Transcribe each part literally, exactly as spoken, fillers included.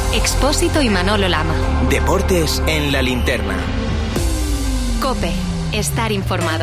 Expósito y Manolo Lama. Deportes en la linterna. COPE. Estar informado.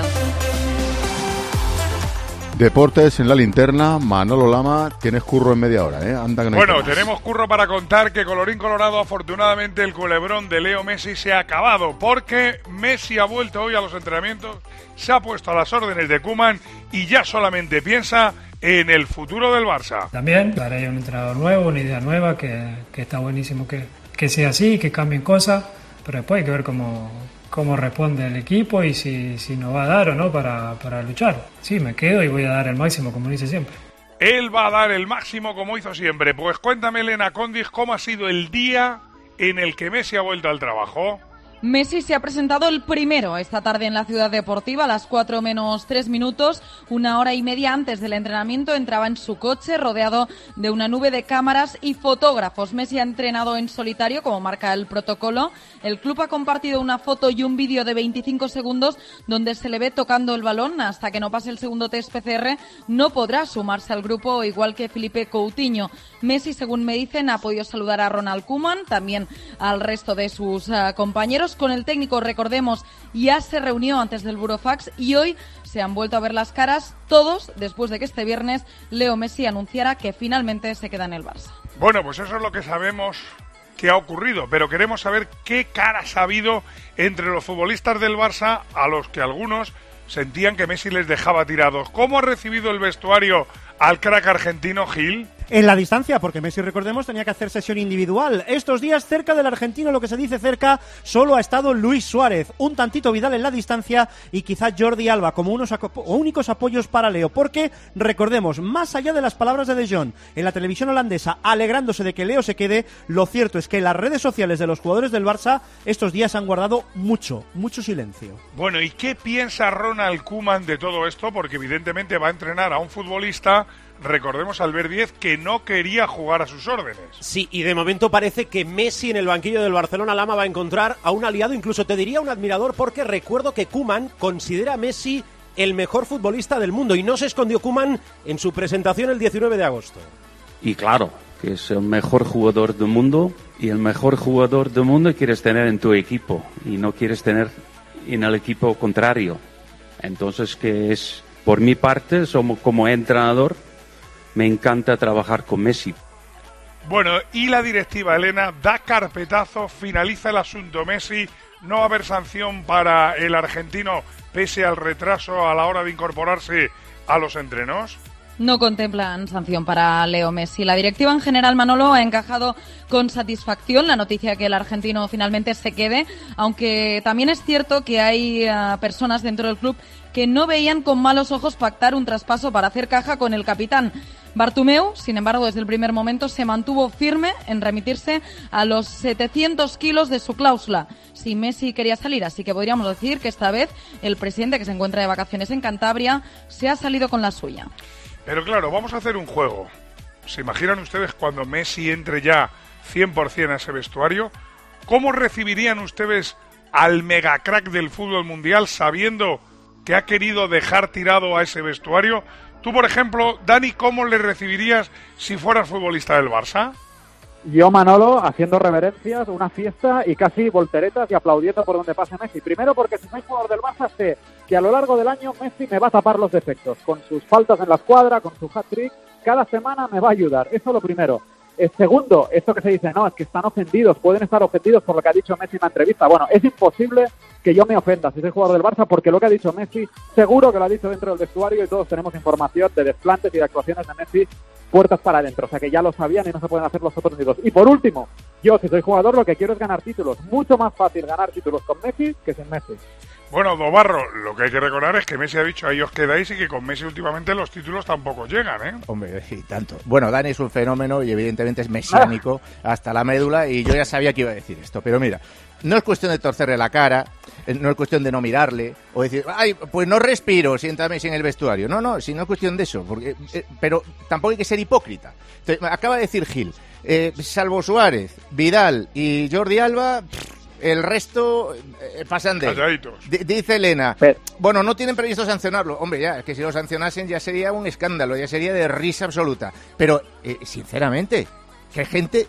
Deportes en la linterna. Manolo Lama, tienes curro en media hora, ¿eh? Anda que no hay Bueno, temas. tenemos curro para contar que, colorín colorado, afortunadamente el culebrón de Leo Messi se ha acabado, porque Messi ha vuelto hoy a los entrenamientos, se ha puesto a las órdenes de Koeman y ya solamente piensa en el futuro del Barça. También para ellos un entrenador nuevo, una idea nueva, que, que está buenísimo que, que sea así, que cambien cosas, pero después hay que ver cómo, cómo responde el equipo y si, si nos va a dar o no para, para luchar. Sí, me quedo y voy a dar el máximo, como dice siempre. Él va a dar el máximo como hizo siempre. Pues cuéntame, Elena Condis, cómo ha sido el día en el que Messi ha vuelto al trabajo. Messi se ha presentado el primero esta tarde en la Ciudad Deportiva a las cuatro menos tres minutos, una hora y media antes del entrenamiento. Entraba en su coche rodeado de una nube de cámaras y fotógrafos. Messi ha entrenado en solitario, como marca el protocolo. El club ha compartido una foto y un vídeo de veinticinco segundos donde se le ve tocando el balón. Hasta que no pase el segundo test P C R no podrá sumarse al grupo, igual que Felipe Coutinho. Messi, según me dicen, ha podido saludar a Ronald Koeman, también al resto de sus uh, compañeros. Con el técnico, recordemos, ya se reunió antes del Burofax y hoy se han vuelto a ver las caras todos después de que este viernes Leo Messi anunciara que finalmente se queda en el Barça. Bueno, pues eso es lo que sabemos que ha ocurrido, pero queremos saber qué caras ha habido entre los futbolistas del Barça, a los que algunos sentían que Messi les dejaba tirados. ¿Cómo ha recibido el vestuario al crack argentino, Gil? En la distancia, porque Messi, recordemos, tenía que hacer sesión individual. Estos días, cerca del argentino, lo que se dice cerca, solo ha estado Luis Suárez, un tantito Vidal en la distancia y quizá Jordi Alba como unos aco- únicos apoyos para Leo. Porque, recordemos, más allá de las palabras de De Jong en la televisión holandesa, alegrándose de que Leo se quede, lo cierto es que las redes sociales de los jugadores del Barça estos días han guardado mucho, mucho silencio. Bueno, ¿y qué piensa Ronald Koeman de todo esto? Porque evidentemente va a entrenar a un futbolista, recordemos, Albert Díez, que no quería jugar a sus órdenes. Sí, y de momento parece que Messi en el banquillo del Barcelona Lama va a encontrar a un aliado, incluso te diría un admirador, porque recuerdo que Koeman considera a Messi el mejor futbolista del mundo y no se escondió Koeman en su presentación el diecinueve de agosto. Y claro, que es el mejor jugador del mundo, y el mejor jugador del mundo quieres tener en tu equipo y no quieres tener en el equipo contrario. Entonces, que es, por mi parte, somos como entrenador, me encanta trabajar con Messi. Bueno, y la directiva, Elena, da carpetazo, finaliza el asunto Messi, no va a haber sanción para el argentino pese al retraso a la hora de incorporarse a los entrenos. No contemplan sanción para Leo Messi. La directiva en general, Manolo, ha encajado con satisfacción la noticia que el argentino finalmente se quede, aunque también es cierto que hay uh, personas dentro del club que no veían con malos ojos pactar un traspaso para hacer caja con el capitán. Bartomeu, sin embargo, desde el primer momento se mantuvo firme en remitirse a los setecientos kilos de su cláusula si Messi quería salir, así que podríamos decir que esta vez el presidente, que se encuentra de vacaciones en Cantabria, se ha salido con la suya. Pero claro, vamos a hacer un juego. ¿Se imaginan ustedes cuando Messi entre ya cien por ciento a ese vestuario? ¿Cómo recibirían ustedes al megacrack del fútbol mundial sabiendo que ha querido dejar tirado a ese vestuario? Tú, por ejemplo, Dani, ¿cómo le recibirías si fueras futbolista del Barça? Yo, Manolo, haciendo reverencias, una fiesta y casi volteretas y aplaudiendo por donde pase Messi. Primero porque si soy jugador del Barça sé que a lo largo del año Messi me va a tapar los defectos. Con sus faltas en la escuadra, con su hat-trick, cada semana me va a ayudar. Eso lo primero. El segundo, esto que se dice, no, es que están ofendidos, pueden estar ofendidos por lo que ha dicho Messi en la entrevista. Bueno, es imposible que yo me ofenda si soy jugador del Barça, porque lo que ha dicho Messi, seguro que lo ha dicho dentro del vestuario y todos tenemos información de desplantes y de actuaciones de Messi puertas para adentro, o sea que ya lo sabían y no se pueden hacer los otros dos. Y por último, yo si soy jugador lo que quiero es ganar títulos. Mucho más fácil ganar títulos con Messi que sin Messi. Bueno, Dobarro, lo que hay que recordar es que Messi ha dicho ahí os quedáis y que con Messi últimamente los títulos tampoco llegan, ¿eh? Hombre, y tanto. Bueno, Dani es un fenómeno y evidentemente es mesiánico hasta la médula y yo ya sabía que iba a decir esto, pero mira, no es cuestión de torcerle la cara, no es cuestión de no mirarle o decir, ay, pues no respiro, siéntame Messi en el vestuario. No, no, si no es cuestión de eso, porque, eh, pero tampoco hay que ser hipócrita. Entonces, acaba de decir Gil, eh, salvo Suárez, Vidal y Jordi Alba, pff, el resto eh, pasan de él. D- dice Elena, pero, bueno, no tienen previsto sancionarlo. Hombre, ya, es que si lo sancionasen ya sería un escándalo, ya sería de risa absoluta. Pero, eh, sinceramente, que hay gente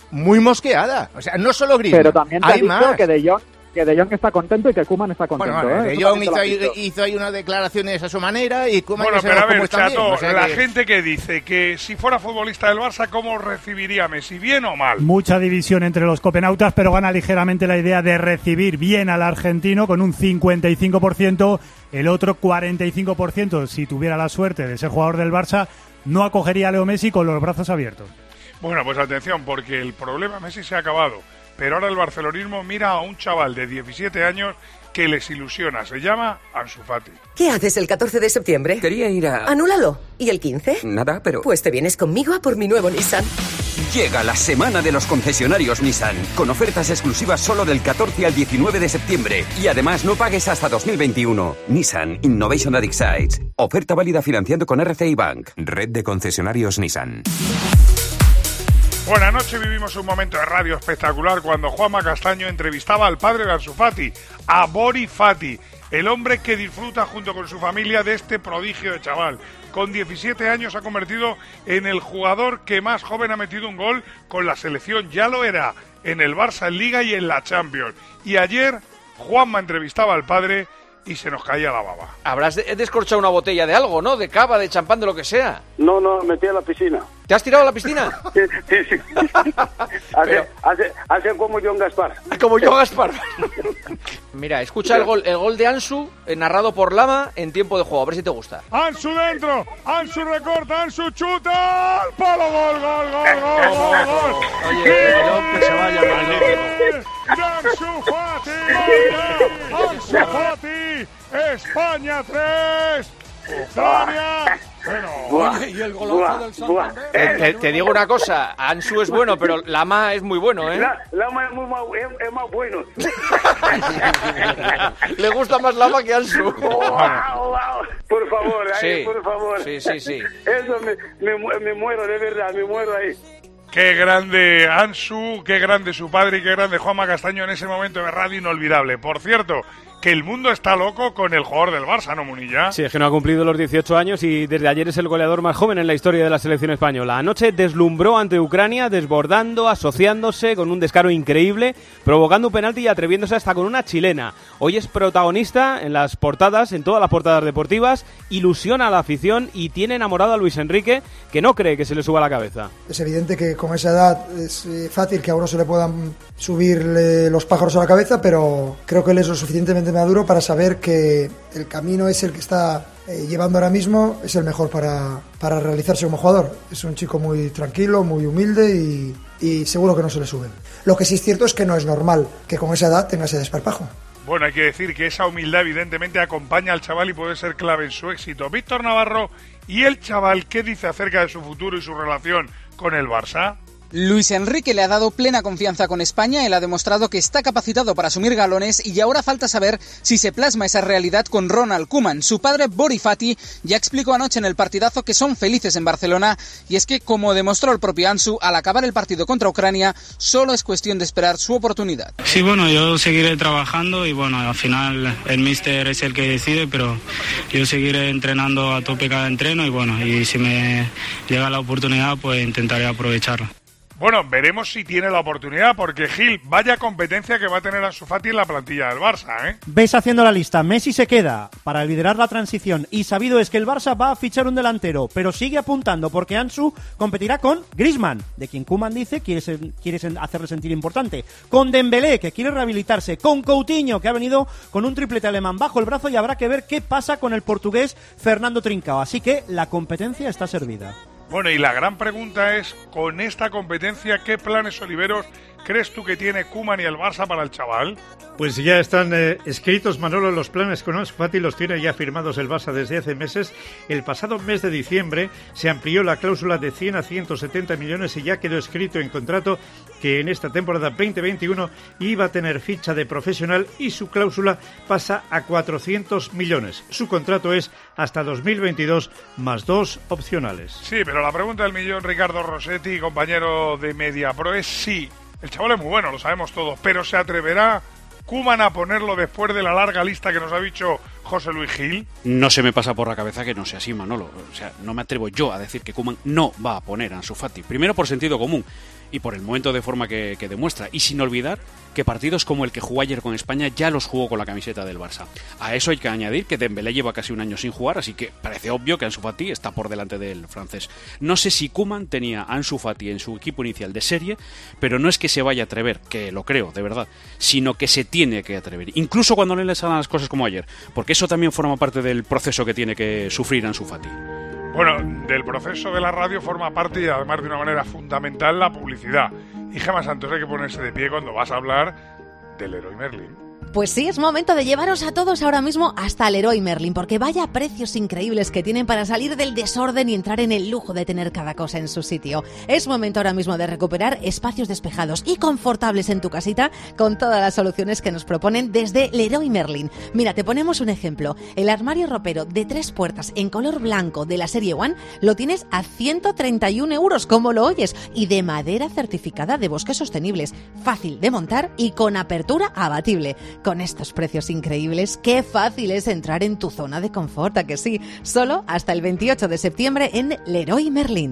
muy mosqueada. O sea, no solo Griezmann, pero también te hay ha dicho más. que De Jong que De Jong está contento y que Koeman está contento. Bueno, ¿eh? De Eso Jong también te hizo lo ahí, han dicho. hizo ahí unas declaraciones a su manera y Koeman Bueno, ya pero a sabemos cómo ver, es también. Chato, O sea la que- gente que dice que si fuera futbolista del Barça, ¿cómo recibiría a Messi? ¿Bien o mal? Mucha división entre los copenautas, pero gana ligeramente la idea de recibir bien al argentino con un cincuenta y cinco por ciento. El otro cuarenta y cinco por ciento, si tuviera la suerte de ser jugador del Barça, no acogería a Leo Messi con los brazos abiertos. Bueno, pues atención, porque el problema Messi se ha acabado. Pero ahora el barcelonismo mira a un chaval de diecisiete años que les ilusiona. Se llama Ansu Fati. ¿Qué haces el catorce de septiembre? Quería ir a... Anúlalo. ¿Y el quince? Nada, pero... Pues te vienes conmigo a por mi nuevo Nissan. Llega la semana de los concesionarios Nissan, con ofertas exclusivas solo del catorce al diecinueve de septiembre. Y además no pagues hasta dos mil veintiuno. Nissan Innovation that excites. Oferta válida financiando con R C I Bank. Red de concesionarios Nissan. Buenas noches, vivimos un momento de radio espectacular cuando Juanma Castaño entrevistaba al padre de Ansu Fati, a Bori Fati, el hombre que disfruta junto con su familia de este prodigio de chaval. Con diecisiete años se ha convertido en el jugador que más joven ha metido un gol con la selección. Ya lo era en el Barça en Liga y en la Champions. Y ayer Juanma entrevistaba al padre y se nos caía la baba. Habrás de- descorchado una botella de algo, ¿no? De cava, de champán, de lo que sea. No, no, metí a la piscina. ¿Te has tirado a la piscina? Sí, sí, sí. Hace, hace, hace como John Gaspar. Como yo, Gaspar. Mira, escucha el gol, el gol de Ansu, eh, narrado por Lama en tiempo de juego. A ver si te gusta. Ansu dentro, Ansu recorta, Ansu chuta, al palo, gol, gol, gol, gol, gol, gol. Oye, que, que se vaya el Ansu Fati, Ansu Fati, España tres, Ucrania. Bueno, Oye, y el golazo del Santander. Eh, te, te digo una cosa, Ansu es bueno, pero Lama es muy bueno, ¿eh? La, Lama es, muy, más- es, es más bueno. Le gusta más Lama que Ansu. Wow, wow. Por favor, ahí, Sí. por favor. Sí, sí, sí. Eso me, me, mu- me muero, de verdad, me muero ahí. Qué grande Ansu, qué grande su padre y qué grande Juanma Castaño en ese momento de radio inolvidable. Por cierto, que el mundo está loco con el jugador del Barça, ¿no, Munilla? Sí, es que no ha cumplido los dieciocho años y desde ayer es el goleador más joven en la historia de la selección española. Anoche deslumbró ante Ucrania, desbordando, asociándose con un descaro increíble, provocando un penalti y atreviéndose hasta con una chilena. Hoy es protagonista en las portadas, en todas las portadas deportivas, ilusiona a la afición y tiene enamorado a Luis Enrique, que no cree que se le suba la cabeza. Es evidente que con esa edad es eh, fácil que a uno se le puedan subirle los pájaros a la cabeza, pero creo que él es lo suficientemente maduro para saber que el camino es el que está eh, llevando ahora mismo, es el mejor para, para realizarse como jugador. Es un chico muy tranquilo, muy humilde y, y seguro que no se le suben. Lo que sí es cierto es que no es normal que con esa edad tenga ese desparpajo. Bueno, hay que decir que esa humildad evidentemente acompaña al chaval y puede ser clave en su éxito. Víctor Navarro, ¿y el chaval qué dice acerca de su futuro y su relación con el Barça? Luis Enrique le ha dado plena confianza con España, él ha demostrado que está capacitado para asumir galones y ahora falta saber si se plasma esa realidad con Ronald Koeman. Su padre Bori Fati ya explicó anoche en el partidazo que son felices en Barcelona y es que, como demostró el propio Ansu, al acabar el partido contra Ucrania, solo es cuestión de esperar su oportunidad. Sí, bueno, yo seguiré trabajando y bueno, al final el míster es el que decide, pero yo seguiré entrenando a tope cada entreno y bueno, y si me llega la oportunidad, pues intentaré aprovecharla. Bueno, veremos si tiene la oportunidad, porque Gil, vaya competencia que va a tener Ansu Fati en la plantilla del Barça, ¿eh? Ves haciendo la lista, Messi se queda para liderar la transición y sabido es que el Barça va a fichar un delantero, pero sigue apuntando porque Ansu competirá con Griezmann, de quien Koeman dice quiere, ser, quiere hacerle sentir importante, con Dembélé, que quiere rehabilitarse, con Coutinho, que ha venido con un triplete alemán bajo el brazo y habrá que ver qué pasa con el portugués Fernando Trincao, así que la competencia está servida. Bueno, y la gran pregunta es, con esta competencia, ¿qué planes oliveros crees tú que tiene Koeman y el Barça para el chaval? Pues ya están eh, escritos, Manolo, los planes con Ansu Fati, los tiene ya firmados el Barça desde hace meses. El pasado mes de diciembre se amplió la cláusula de cien a ciento setenta millones y ya quedó escrito en contrato que en esta temporada veinte veintiuno iba a tener ficha de profesional y su cláusula pasa a cuatrocientos millones. Su contrato es hasta dos mil veintidós más dos opcionales. Sí, pero la pregunta del millón, Ricardo Rossetti, compañero de Mediapro, es sí. El chaval es muy bueno, lo sabemos todos, pero ¿se atreverá Koeman a ponerlo después de la larga lista que nos ha dicho José Luis Gil? No se me pasa por la cabeza que no sea así, Manolo. O sea, no me atrevo yo a decir que Koeman no va a poner a Ansu Fati. Primero por sentido común. y por el momento de forma que, que demuestra. Y sin olvidar que partidos como el que jugó ayer con España ya los jugó con la camiseta del Barça. A eso hay que añadir que Dembélé lleva casi un año sin jugar, así que parece obvio que Ansu Fati está por delante del francés. No sé si Koeman tenía a Ansu Fati en su equipo inicial de serie, pero no es que se vaya a atrever, que lo creo, de verdad, sino que se tiene que atrever, incluso cuando no le salgan las cosas como ayer, porque eso también forma parte del proceso que tiene que sufrir Ansu Fati. Bueno, del proceso de la radio forma parte, y además de una manera fundamental, la publicidad. Y Gemma Santos, hay que ponerse de pie cuando vas a hablar del Leroy Merlin. Pues sí, es momento de llevaros a todos ahora mismo hasta Leroy Merlin, porque vaya precios increíbles que tienen para salir del desorden y entrar en el lujo de tener cada cosa en su sitio. Es momento ahora mismo de recuperar espacios despejados y confortables en tu casita con todas las soluciones que nos proponen desde Leroy Merlin. Mira, te ponemos un ejemplo. El armario ropero de tres puertas en color blanco de la serie One lo tienes a ciento treinta y un euros, como lo oyes, y de madera certificada de bosques sostenibles, fácil de montar y con apertura abatible. Con estos precios increíbles, qué fácil es entrar en tu zona de confort, ¿a que sí? Solo hasta el veintiocho de septiembre en Leroy Merlin.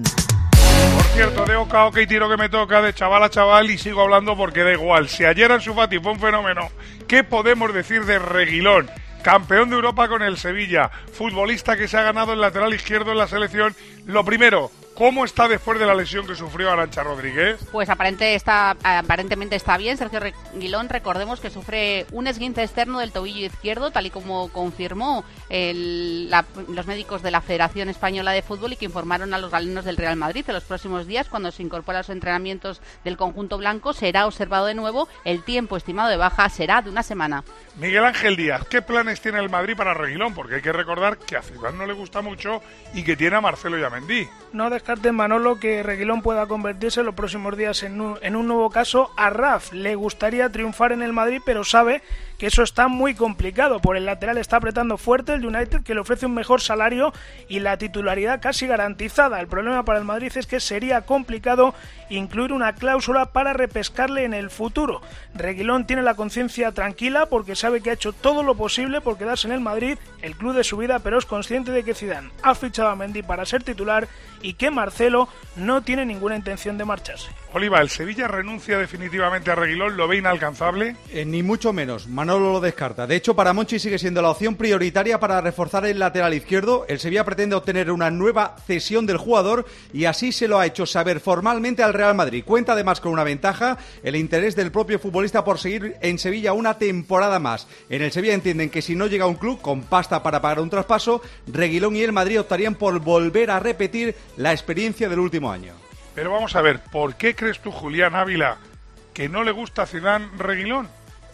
Por cierto, de oca a oca y tiro que me toca, de chaval a chaval, y sigo hablando porque da igual. Si ayer Ansu Fati fue un fenómeno, ¿qué podemos decir de Reguilón? Campeón de Europa con el Sevilla, futbolista que se ha ganado el lateral izquierdo en la selección. Lo primero, ¿cómo está después de la lesión que sufrió Arantxa Rodríguez? Pues aparente está, aparentemente está bien. Sergio Reguilón, recordemos que sufre un esguince externo del tobillo izquierdo, tal y como confirmó el, la, los médicos de la Federación Española de Fútbol, y que informaron a los galenos del Real Madrid. En los próximos días, cuando se incorpore a los entrenamientos del conjunto blanco, será observado de nuevo. El tiempo estimado de baja será de una semana. Miguel Ángel Díaz, ¿qué planes tiene el Madrid para Reguilón? Porque hay que recordar que a Zidane no le gusta mucho y que tiene a Marcelo y a Mendy. No descartes, Manolo, que Reguilón pueda convertirse en los próximos días en un, en un nuevo caso. A Raf le gustaría triunfar en el Madrid, pero sabe que eso está muy complicado. Por el lateral está apretando fuerte el United, que le ofrece un mejor salario y la titularidad casi garantizada. El problema para el Madrid es que sería complicado incluir una cláusula para repescarle en el futuro. Reguilón tiene la conciencia tranquila porque sabe que ha hecho todo lo posible por quedarse en el Madrid, el club de su vida, pero es consciente de que Zidane ha fichado a Mendy para ser titular y que Marcelo no tiene ninguna intención de marcharse. Oliva, ¿el Sevilla renuncia definitivamente a Reguilón? ¿Lo ve inalcanzable? Eh, ni mucho menos, Manolo lo descarta. De hecho, para Monchi sigue siendo la opción prioritaria para reforzar el lateral izquierdo. El Sevilla pretende obtener una nueva cesión del jugador y así se lo ha hecho saber formalmente al Real Madrid. Cuenta además con una ventaja, el interés del propio futbolista por seguir en Sevilla una temporada más. En el Sevilla entienden que si no llega a un club con pasta para pagar un traspaso, Reguilón y el Madrid optarían por volver a repetir la experiencia del último año. Pero vamos a ver, ¿por qué crees tú, Julián Ávila, que no le gusta a Zidane Reguilón?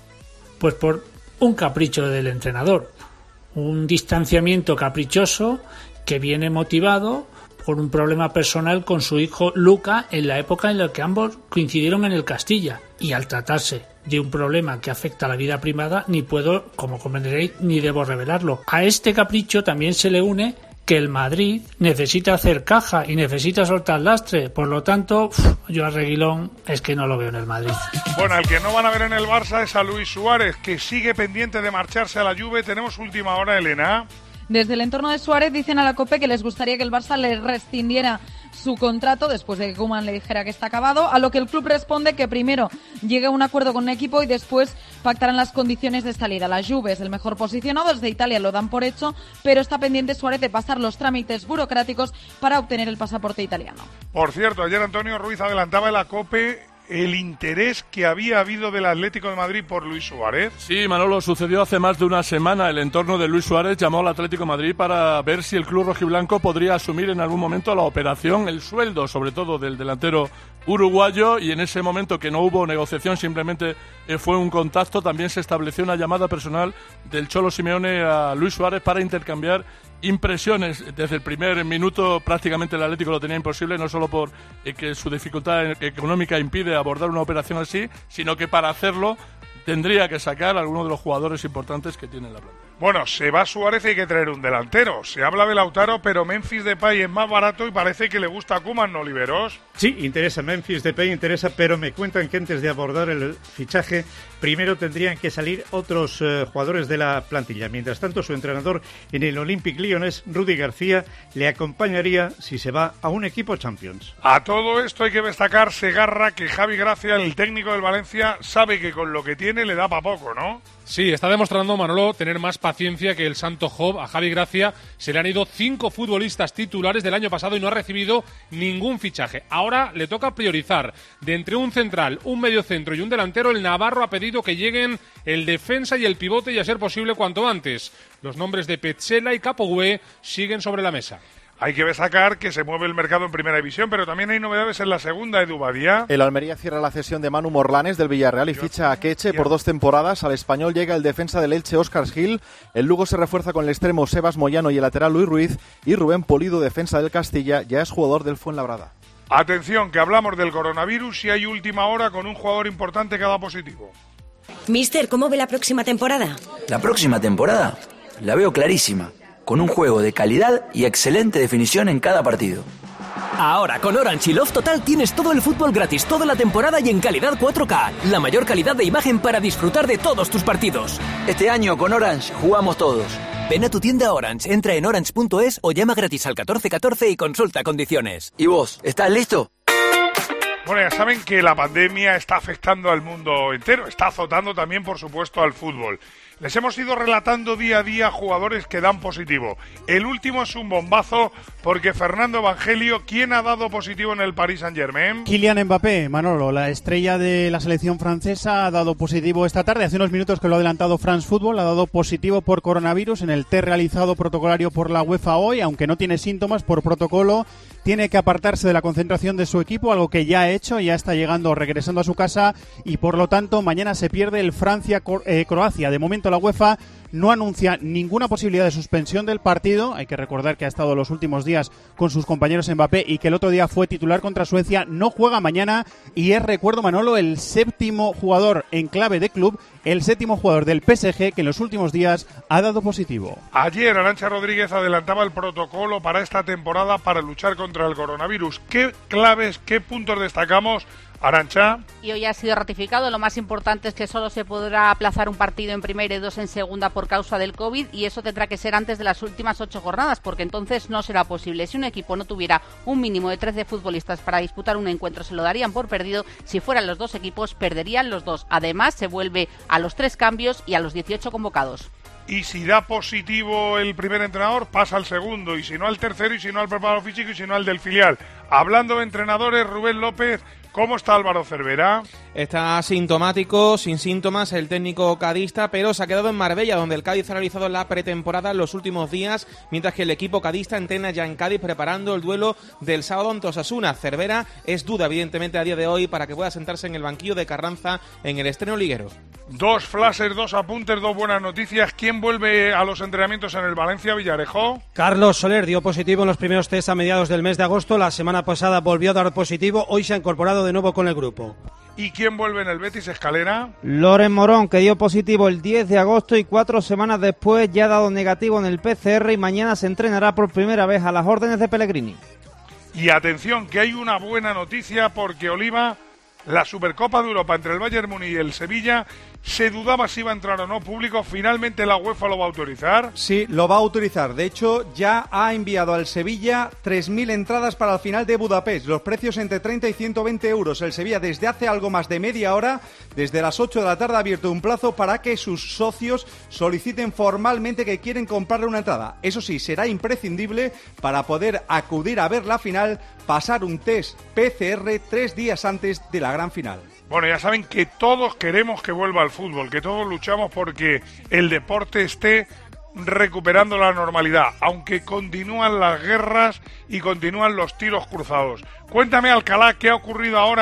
Pues por un capricho del entrenador, un distanciamiento caprichoso que viene motivado por un problema personal con su hijo Luca en la época en la que ambos coincidieron en el Castilla. Y al tratarse de un problema que afecta a la vida privada, ni puedo, como comprenderéis, ni debo revelarlo. A este capricho también se le une que el Madrid necesita hacer caja y necesita soltar lastre. Por lo tanto, uff, yo a Reguilón es que no lo veo en el Madrid. Bueno, el que no van a ver en el Barça es a Luis Suárez, que sigue pendiente de marcharse a la Juve. Tenemos última hora, Elena. Desde el entorno de Suárez dicen a la COPE que les gustaría que el Barça le rescindiera su contrato después de que Koeman le dijera que está acabado, a lo que el club responde que primero llegue a un acuerdo con un equipo y después pactarán las condiciones de salida. La Juve es el mejor posicionado, desde Italia lo dan por hecho, pero está pendiente Suárez de pasar los trámites burocráticos para obtener el pasaporte italiano. Por cierto, ayer Antonio Ruiz adelantaba en la COPE el interés que había habido del Atlético de Madrid por Luis Suárez. Sí, Manolo, sucedió hace más de una semana. El entorno de Luis Suárez llamó al Atlético de Madrid para ver si el club rojiblanco podría asumir en algún momento la operación, el sueldo sobre todo del delantero uruguayo, y en ese momento que no hubo negociación, simplemente eh, fue un contacto, también se estableció una llamada personal del Cholo Simeone a Luis Suárez para intercambiar impresiones. Desde el primer minuto prácticamente el Atlético lo tenía imposible, no solo por eh, que su dificultad económica impide abordar una operación así, sino que para hacerlo tendría que sacar a alguno de los jugadores importantes que tiene la plantilla. Bueno, se va Suárez y hay que traer un delantero. Se habla de Lautaro, pero Memphis Depay es más barato y parece que le gusta a Koeman, ¿no, Oliveros? Sí, interesa Memphis Depay, interesa, pero me cuentan que antes de abordar el fichaje, primero tendrían que salir otros eh, jugadores de la plantilla. Mientras tanto, su entrenador en el Olympique Lyonnais, Rudy García, le acompañaría si se va a un equipo Champions. A todo esto hay que destacar, Segarra, que Javi Gracia, el técnico del Valencia, sabe que con lo que tiene le da para poco, ¿no? Sí, está demostrando Manolo tener más paciencia que el Santo Job. A Javi Gracia se le han ido cinco futbolistas titulares del año pasado y no ha recibido ningún fichaje. Ahora le toca priorizar. De entre un central, un mediocentro y un delantero, el Navarro ha pedido que lleguen el defensa y el pivote y a ser posible cuanto antes. Los nombres de Petzela y Capoue siguen sobre la mesa. Hay que destacar que se mueve el mercado en primera división, pero también hay novedades en la segunda, Edu Badía. El Almería cierra la cesión de Manu Morlanes del Villarreal y ficha a Queche por dos temporadas. Al Español llega el defensa del Elche, Óscar Gil. El Lugo se refuerza con el extremo Sebas Moyano y el lateral Luis Ruiz. Y Rubén Polido, defensa del Castilla, ya es jugador del Fuenlabrada. Atención, que hablamos del coronavirus y hay última hora con un jugador importante que ha dado positivo. Mister, ¿cómo ve la próxima temporada? La próxima temporada la veo clarísima, con un juego de calidad y excelente definición en cada partido. Ahora con Orange y Love Total tienes todo el fútbol gratis toda la temporada y en calidad cuatro K, la mayor calidad de imagen para disfrutar de todos tus partidos. Este año con Orange jugamos todos. Ven a tu tienda Orange, entra en orange punto es o llama gratis al catorce catorce y consulta condiciones. ¿Y vos, estás listo? Bueno, ya saben que la pandemia está afectando al mundo entero, está azotando también, por supuesto, al fútbol. Les hemos ido relatando día a día jugadores que dan positivo. El último es un bombazo porque Fernando Evangelio, ¿quién ha dado positivo en el Paris Saint-Germain? Kylian Mbappé, Manolo, la estrella de la selección francesa, ha dado positivo esta tarde. Hace unos minutos que lo ha adelantado France Football, ha dado positivo por coronavirus en el test realizado protocolario por la UEFA hoy, aunque no tiene síntomas por protocolo. Tiene que apartarse de la concentración de su equipo, algo que ya ha hecho, ya está llegando, regresando a su casa y por lo tanto mañana se pierde el Francia-Croacia. De momento la UEFA no anuncia ninguna posibilidad de suspensión del partido. Hay que recordar que ha estado los últimos días con sus compañeros Mbappé y que el otro día fue titular contra Suecia. No juega mañana y es, recuerdo Manolo, el séptimo jugador en clave de club, el séptimo jugador del P S G que en los últimos días ha dado positivo. Ayer Arantxa Rodríguez adelantaba el protocolo para esta temporada para luchar contra el coronavirus. ¿Qué claves, qué puntos destacamos, Arantxa? Y hoy ha sido ratificado. Lo más importante es que solo se podrá aplazar un partido en primera y dos en segunda por causa del COVID, y eso tendrá que ser antes de las últimas ocho jornadas, porque entonces no será posible. Si un equipo no tuviera un mínimo de trece futbolistas para disputar un encuentro, se lo darían por perdido. Si fueran los dos equipos, perderían los dos. Además, se vuelve a los tres cambios y a los dieciocho convocados. Y si da positivo el primer entrenador, pasa al segundo, y si no al tercero, y si no al preparador físico, y si no al del filial. Hablando de entrenadores, Rubén López, ¿cómo está Álvaro Cervera? Está asintomático, sin síntomas, el técnico cadista, pero se ha quedado en Marbella, donde el Cádiz ha realizado la pretemporada en los últimos días, mientras que el equipo cadista entrena ya en Cádiz preparando el duelo del sábado ante Osasuna. Cervera es duda, evidentemente, a día de hoy para que pueda sentarse en el banquillo de Carranza en el estreno liguero. Dos flashes, dos apuntes, dos buenas noticias. ¿Quién vuelve a los entrenamientos en el Valencia, Villarejo? Carlos Soler dio positivo en los primeros test a mediados del mes de agosto. La semana pasada volvió a dar positivo. Hoy se ha incorporado de nuevo con el grupo. ¿Y quién vuelve en el Betis, Escalera? Loren Morón, que dio positivo el diez de agosto y cuatro semanas después ya ha dado negativo en el P C R y mañana se entrenará por primera vez a las órdenes de Pellegrini. Y atención, que hay una buena noticia porque Oliva, la Supercopa de Europa entre el Bayern Múnich y el Sevilla, se dudaba si iba a entrar o no público. Finalmente la UEFA lo va a autorizar. Sí, lo va a autorizar. De hecho, ya ha enviado al Sevilla tres mil entradas para el final de Budapest. Los precios entre treinta y ciento veinte euros. El Sevilla desde hace algo más de media hora, desde las ocho de la tarde, ha abierto un plazo para que sus socios soliciten formalmente que quieren comprarle una entrada. Eso sí, será imprescindible para poder acudir a ver la final, pasar un test P C R tres días antes de la gran final. Bueno, ya saben que todos queremos que vuelva al fútbol, que todos luchamos porque el deporte esté recuperando la normalidad, aunque continúan las guerras y continúan los tiros cruzados. Cuéntame, Alcalá, ¿qué ha ocurrido ahora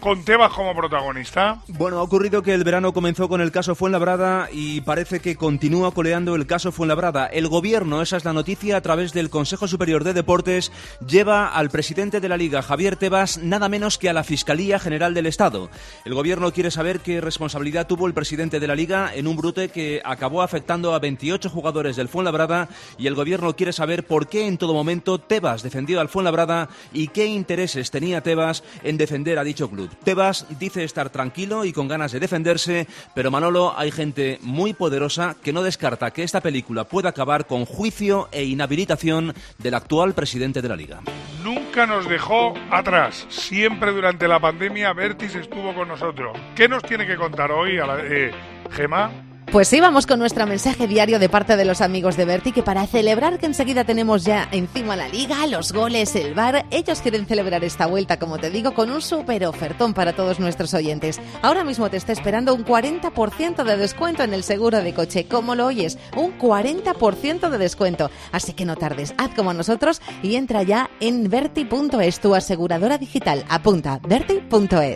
con Tebas como protagonista? Bueno, ha ocurrido que el verano comenzó con el caso Fuenlabrada y parece que continúa coleando el caso Fuenlabrada. El gobierno, esa es la noticia, a través del Consejo Superior de Deportes, lleva al presidente de la Liga, Javier Tebas, nada menos que a la Fiscalía General del Estado. El gobierno quiere saber qué responsabilidad tuvo el presidente de la Liga en un brute que acabó afectando a veintiocho jugadores del Fuenlabrada, y el gobierno quiere saber por qué en todo momento Tebas defendió al Fuenlabrada y qué intereses tenía Tebas en defender a dicho club. Tebas dice estar tranquilo y con ganas de defenderse, pero Manolo, hay gente muy poderosa que no descarta que esta película pueda acabar con juicio e inhabilitación del actual presidente de la Liga. Nunca nos dejó atrás, siempre durante la pandemia Bertis estuvo con nosotros. ¿Qué nos tiene que contar hoy, a la, eh, Gemma? Pues sí, vamos con nuestro mensaje diario de parte de los amigos de Berti, que para celebrar que enseguida tenemos ya encima la Liga, los goles, el V A R, ellos quieren celebrar esta vuelta, como te digo, con un súper ofertón para todos nuestros oyentes. Ahora mismo te está esperando un cuarenta por ciento de descuento en el seguro de coche. ¿Cómo lo oyes? Un cuarenta por ciento de descuento. Así que no tardes, haz como nosotros y entra ya en Berti punto es, tu aseguradora digital. Apunta, Berti punto es.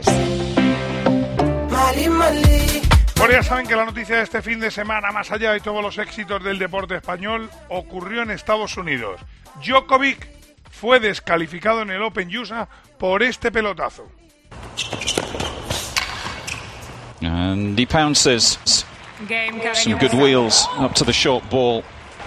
Bueno, ya saben que la noticia de este fin de semana, más allá de todos los éxitos del deporte español, ocurrió en Estados Unidos. Djokovic fue descalificado en el Open U S A por este pelotazo. And he pounces some good wheels up to the short ball.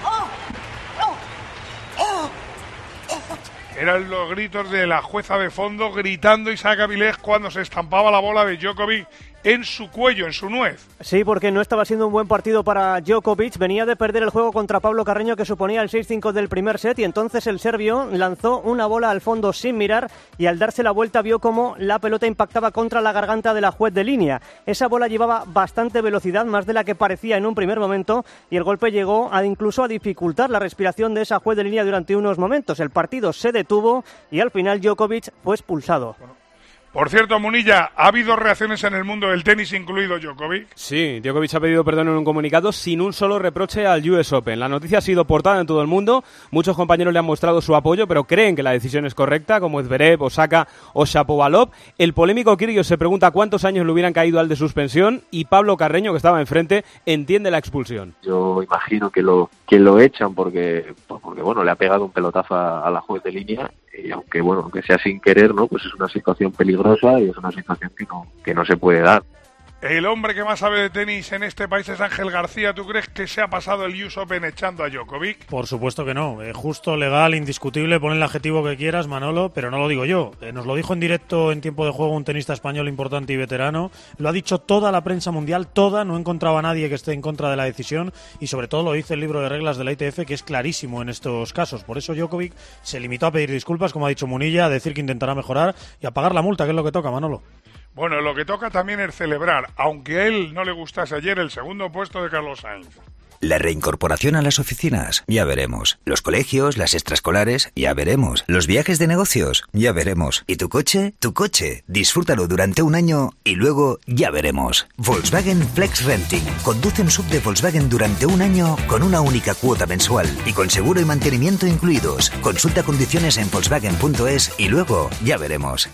Eran los gritos de la jueza de fondo gritando Isaac Avilés cuando se estampaba la bola de Djokovic en su cuello, en su nuez. Sí, porque no estaba siendo un buen partido para Djokovic. Venía de perder el juego contra Pablo Carreño, que suponía el seis cinco del primer set, y entonces el serbio lanzó una bola al fondo sin mirar y al darse la vuelta vio cómo la pelota impactaba contra la garganta de la juez de línea. Esa bola llevaba bastante velocidad, más de la que parecía en un primer momento, y el golpe llegó a incluso a dificultar la respiración de esa juez de línea durante unos momentos. El partido se detuvo y al final Djokovic fue expulsado. Bueno. Por cierto, Munilla, ¿ha habido reacciones en el mundo del tenis, incluido Djokovic? Sí, Djokovic ha pedido perdón en un comunicado sin un solo reproche al U S Open. La noticia ha sido portada en todo el mundo, muchos compañeros le han mostrado su apoyo, pero creen que la decisión es correcta, como Zverev, Osaka o Shapovalov. El polémico Kyrgios se pregunta cuántos años le hubieran caído al de suspensión, y Pablo Carreño, que estaba enfrente, entiende la expulsión. Yo imagino que lo, que lo echan porque, porque bueno, le ha pegado un pelotazo a, a la juez de línea. Y aunque bueno, aunque sea sin querer, ¿no? Pues es una situación peligrosa y es una situación que no, que no se puede dar. El hombre que más sabe de tenis en este país es Ángel García. ¿Tú crees que se ha pasado el U S Open echando a Djokovic? Por supuesto que no. Eh, justo, legal, indiscutible, pon el adjetivo que quieras, Manolo, pero no lo digo yo. Eh, nos lo dijo en directo en tiempo de juego un tenista español importante y veterano. Lo ha dicho toda la prensa mundial, toda. No he encontrado a nadie que esté en contra de la decisión, y sobre todo lo dice el libro de reglas de la I T F, que es clarísimo en estos casos. Por eso Djokovic se limitó a pedir disculpas, como ha dicho Munilla, a decir que intentará mejorar y a pagar la multa, que es lo que toca, Manolo. Bueno, lo que toca también es celebrar, aunque a él no le gustase ayer, el segundo puesto de Carlos Sainz. La reincorporación a las oficinas, ya veremos. Los colegios, las extraescolares, ya veremos. Los viajes de negocios, ya veremos. ¿Y tu coche? Tu coche. Disfrútalo durante un año y luego ya veremos. Volkswagen Flex Renting. Conduce un sub de Volkswagen durante un año con una única cuota mensual y con seguro y mantenimiento incluidos. Consulta condiciones en Volkswagen punto es y luego ya veremos.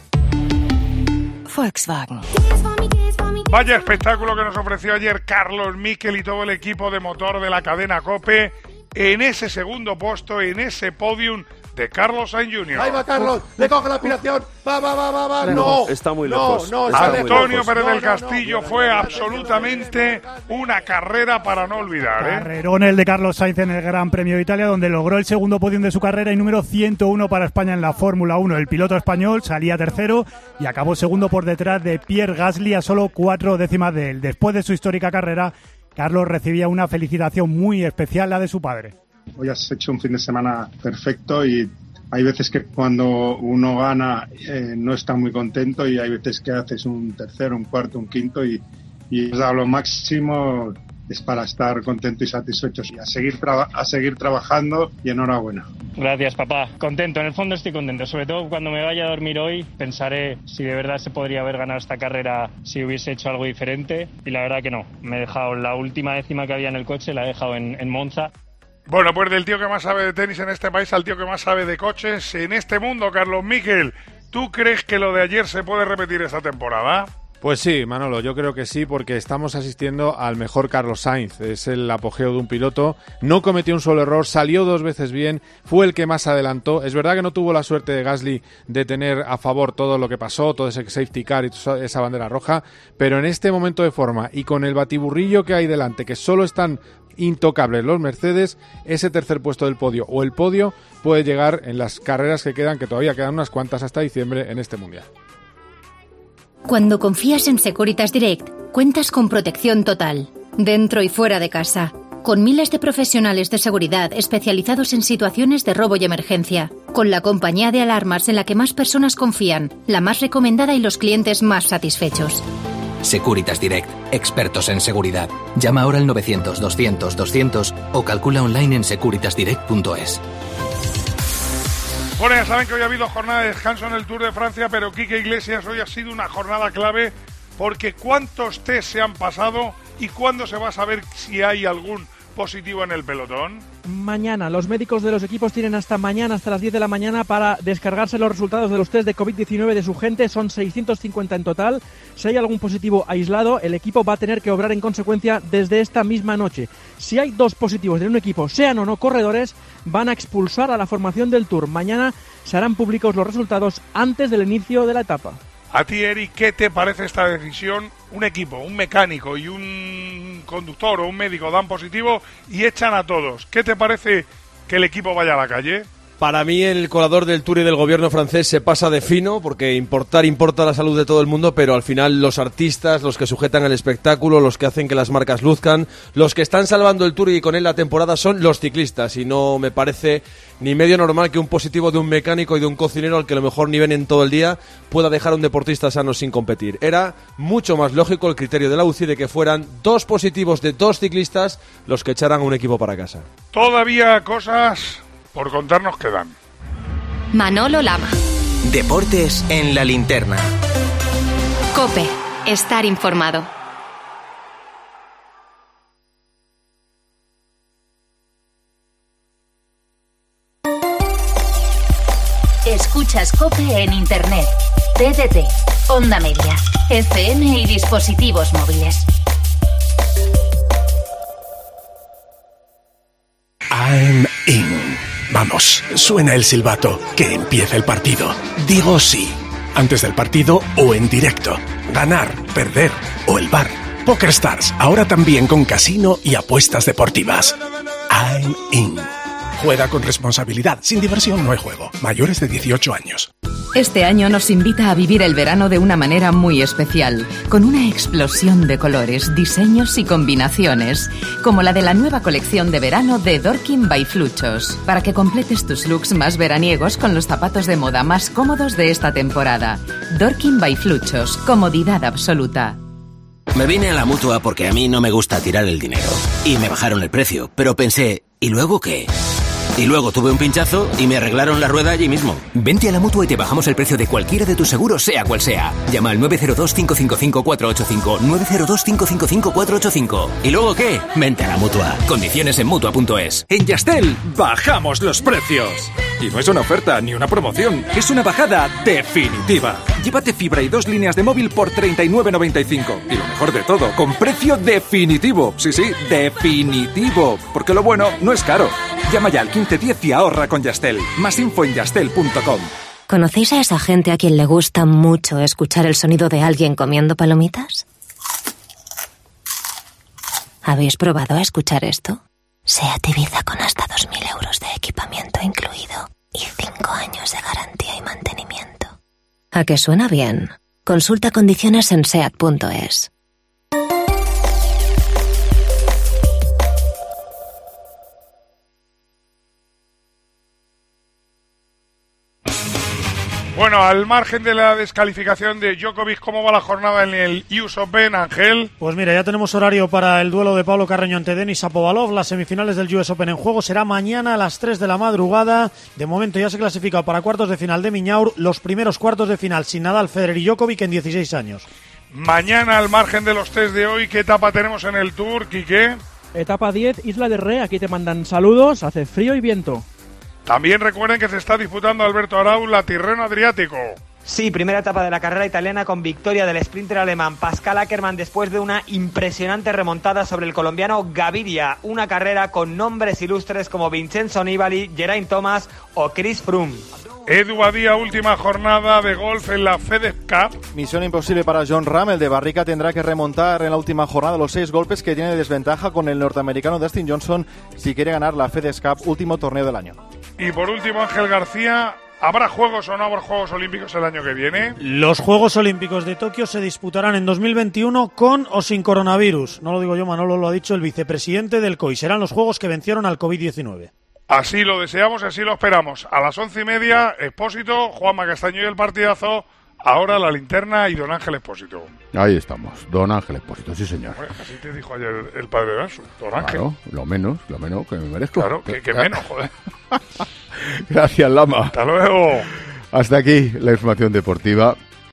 Volkswagen. Vaya espectáculo que nos ofreció ayer Carlos Miquel y todo el equipo de motor de la cadena COPE en ese segundo puesto, en ese podium de Carlos Sainz junior Ahí va Carlos, le coge la aspiración, va, va, va, va, va, no, está muy no, lejos. no, está Antonio muy Pérez no, del no, Castillo no, fue no, no, absolutamente una carrera para no olvidar, ¿eh? Carrerón el de Carlos Sainz en el Gran Premio de Italia, donde logró el segundo podium de su carrera y número ciento uno para España en la Fórmula uno. El piloto español salía tercero y acabó segundo por detrás de Pierre Gasly, a solo cuatro décimas de él. Después de su histórica carrera, Carlos recibía una felicitación muy especial, la de su padre. Hoy has hecho un fin de semana perfecto y hay veces que cuando uno gana eh, no está muy contento, y hay veces que haces un tercero, un cuarto, un quinto y, y a lo máximo es para estar contento y satisfecho. Y a seguir, traba- a seguir trabajando y enhorabuena. Gracias, papá. Contento, en el fondo estoy contento. Sobre todo cuando me vaya a dormir hoy pensaré si de verdad se podría haber ganado esta carrera si hubiese hecho algo diferente, y la verdad que no. Me he dejado la última décima que había en el coche, la he dejado en, en Monza. Bueno, pues del tío que más sabe de tenis en este país al tío que más sabe de coches en este mundo, Carlos Miquel. ¿tú crees que lo de ayer se puede repetir esta temporada? Pues sí, Manolo, yo creo que sí, porque estamos asistiendo al mejor Carlos Sainz. Es el apogeo de un piloto. No cometió un solo error, salió dos veces bien, fue el que más adelantó. Es verdad que no tuvo la suerte de Gasly de tener a favor todo lo que pasó, todo ese safety car y toda esa bandera roja, pero en este momento de forma y con el batiburrillo que hay delante, que solo están intocables los Mercedes, ese tercer puesto del podio o el podio puede llegar en las carreras que quedan, que todavía quedan unas cuantas hasta diciembre en este Mundial. Cuando confías en Securitas Direct, cuentas con protección total, dentro y fuera de casa, con miles de profesionales de seguridad especializados en situaciones de robo y emergencia, con la compañía de alarmas en la que más personas confían, la más recomendada y los clientes más satisfechos. Securitas Direct, expertos en seguridad. Llama ahora al novecientos, doscientos, doscientos o calcula online en securitas direct punto es. Bueno, ya saben que hoy ha habido jornada de descanso en el Tour de Francia, pero Quique Iglesias, hoy ha sido una jornada clave porque ¿cuántos test se han pasado y cuándo se va a saber si hay algún positivo en el pelotón? Mañana, los médicos de los equipos tienen hasta mañana, hasta las diez de la mañana, para descargarse los resultados de los test de covid diecinueve de su gente. Son seiscientos cincuenta en total. Si hay algún positivo aislado, el equipo va a tener que obrar en consecuencia desde esta misma noche. Si hay dos positivos de un equipo, sean o no corredores, van a expulsar a la formación del Tour. Mañana se harán públicos los resultados antes del inicio de la etapa. A ti, Eric, ¿qué te parece esta decisión? Un equipo, un mecánico y un conductor o un médico dan positivo y echan a todos. ¿Qué te parece que el equipo vaya a la calle? Para mí el colador del Tour y del gobierno francés se pasa de fino, porque importar importa la salud de todo el mundo, pero al final los artistas, los que sujetan el espectáculo, los que hacen que las marcas luzcan, los que están salvando el Tour y con él la temporada son los ciclistas, y no me parece ni medio normal que un positivo de un mecánico y de un cocinero al que a lo mejor ni ven en todo el día pueda dejar a un deportista sano sin competir. Era mucho más lógico el criterio de la U C I de que fueran dos positivos de dos ciclistas los que echaran a un equipo para casa. Todavía cosas por contarnos quedan. Manolo Lama. Deportes en la linterna. COPE. Estar informado. Escuchas COPE en Internet, T D T, Onda Media, F M y dispositivos móviles. I'm in. Vamos, suena el silbato, que empieza el partido. Digo sí, antes del partido o en directo. Ganar, perder o el bar. PokerStars, ahora también con casino y apuestas deportivas. I'm in. Juega con responsabilidad, sin diversión no hay juego. Mayores de dieciocho años. Este año nos invita a vivir el verano de una manera muy especial, con una explosión de colores, diseños y combinaciones, como la de la nueva colección de verano de Dorkin by Fluchos, para que completes tus looks más veraniegos con los zapatos de moda más cómodos de esta temporada. Dorkin by Fluchos, comodidad absoluta. Me vine a la Mutua porque a mí no me gusta tirar el dinero. Y me bajaron el precio, pero pensé, ¿y luego qué? Y luego tuve un pinchazo y me arreglaron la rueda allí mismo. Vente a la Mutua y te bajamos el precio de cualquiera de tus seguros, sea cual sea. Llama al nueve cero dos, cinco cinco cinco, cuatro ocho cinco, nueve cero dos, cinco cinco cinco, cuatro ocho cinco. ¿Y luego qué? Vente a la Mutua. Condiciones en Mutua punto es. En Yastel bajamos los precios. Y no es una oferta ni una promoción, es una bajada definitiva. Llévate fibra y dos líneas de móvil por treinta y nueve noventa y cinco. Y lo mejor de todo, con precio definitivo. Sí, sí, definitivo. Porque lo bueno no es caro. Llama ya al quince diez y ahorra con Yastel. Más info en yastel punto com. ¿Conocéis a esa gente a quien le gusta mucho escuchar el sonido de alguien comiendo palomitas? ¿Habéis probado a escuchar esto? SEAT Ibiza con hasta dos mil euros de equipamiento incluido y cinco años de garantía y mantenimiento. ¿A que suena bien? Consulta condiciones en seat punto es. Bueno, al margen de la descalificación de Djokovic, ¿cómo va la jornada en el U S Open, Ángel? Pues mira, ya tenemos horario para el duelo de Pablo Carreño ante Denis Shapovalov. Las semifinales del U S Open en juego será mañana a las tres de la madrugada. De momento ya se clasifica para cuartos de final de Miñaur, los primeros cuartos de final sin Nadal, Federer y Djokovic en dieciséis años. Mañana, al margen de los test de hoy, ¿qué etapa tenemos en el Tour, Quique? Etapa diez, Isla de Ré. Aquí te mandan saludos, hace frío y viento. También recuerden que se está disputando Alberto Arau la Tirreno Adriático. Sí, primera etapa de la carrera italiana con victoria del sprinter alemán Pascal Ackermann después de una impresionante remontada sobre el colombiano Gaviria. Una carrera con nombres ilustres como Vincenzo Nibali, Geraint Thomas o Chris Froome. Edu Badía, última jornada de golf en la FedEx Cup. Misión imposible para John Ram. El de Barrica tendrá que remontar en la última jornada los seis golpes que tiene de desventaja con el norteamericano Dustin Johnson si quiere ganar la FedEx Cup, último torneo del año. Y por último, Ángel García, ¿habrá Juegos o no habrá Juegos Olímpicos el año que viene? Los Juegos Olímpicos de Tokio se disputarán en dos mil veintiuno con o sin coronavirus. No lo digo yo, Manolo, lo ha dicho el vicepresidente del C O I. Serán los Juegos que vencieron al COVID diecinueve. Así lo deseamos y así lo esperamos. A las once y media, Expósito, Juanma Castaño y el partidazo. Ahora la linterna y don Ángel Expósito. Ahí estamos, don Ángel Expósito, sí señor. Bueno, así te dijo ayer el padre de Ansu, don Ángel. Claro, lo menos, lo menos que me merezco. Claro, que, que menos, joder. Gracias, Lama. Hasta luego. Hasta aquí la información deportiva.